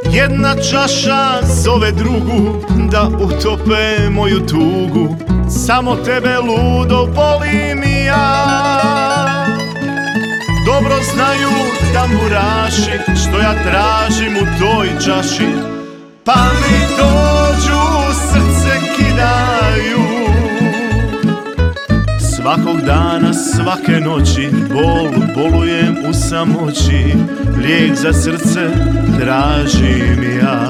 Jedna čaša zove drugu da utope moju tugu. Samo tebe ludo volim i ja. Dobro znaju tamburaši što ja tražim u toj čaši, pa mi dođu, srce kidaju. Svakog dana, svake noći bolujem u samoći. Lijek za srce tražim ja.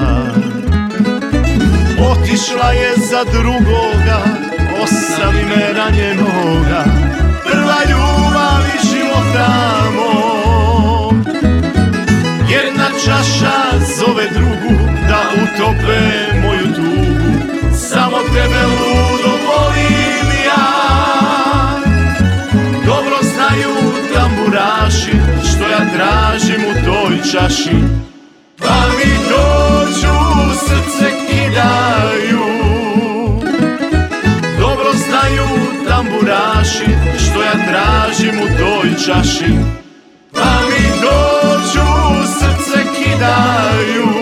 Otišla je za drugoga, ostavi me ranjenoga. Prva ljubav iz života mog. Jedna čaša zove drugu da utope moju tugu. Samo tebe ludo volim ja. Dobro znaju tamburaši što ja tražim u toj čaši, pa mi dođu, srce kidaju. Dobro znaju tamburaši što ja tražim u toj čaši, pa mi dođu, srce kidaju.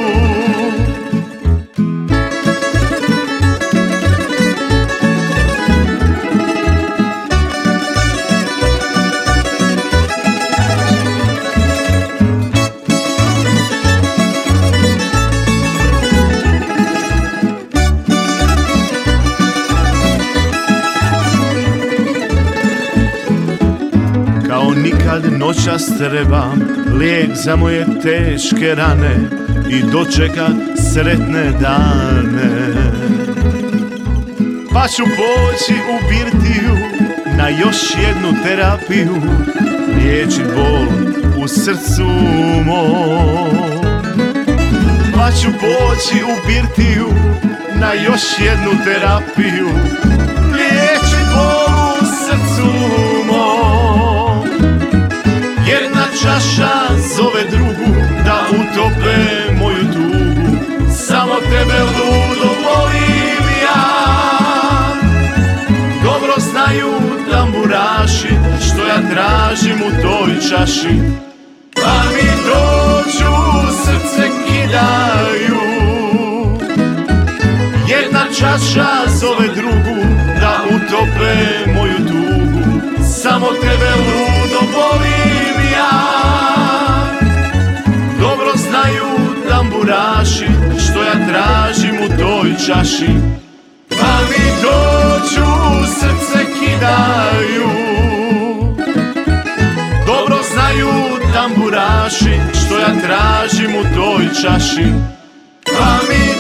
Kao nikad noćas trebam lijek za moje teške rane i dočekat sretne dane. Pa ću poći u birtiju na još jednu terapiju, liječit bol u srcu mom. Pa ću poći u birtiju na još jednu terapiju, liječit bol u srcu mom. Jedna čaša zove drugu da utope moju tugu. Samo tebe ludo volim ja. Dobro znaju tamburaši što ja tražim u toj čaši, pa mi dođu, srce kidaju. Jedna čaša zove drugu da utope moju tugu. Samo tebe ludo volim ja. Dobro znaju tamburaši što ja tražim u toj čaši, pa mi dođu, srce kidaju. Dobro znaju tamburaši što ja tražim u toj čaši, pa mi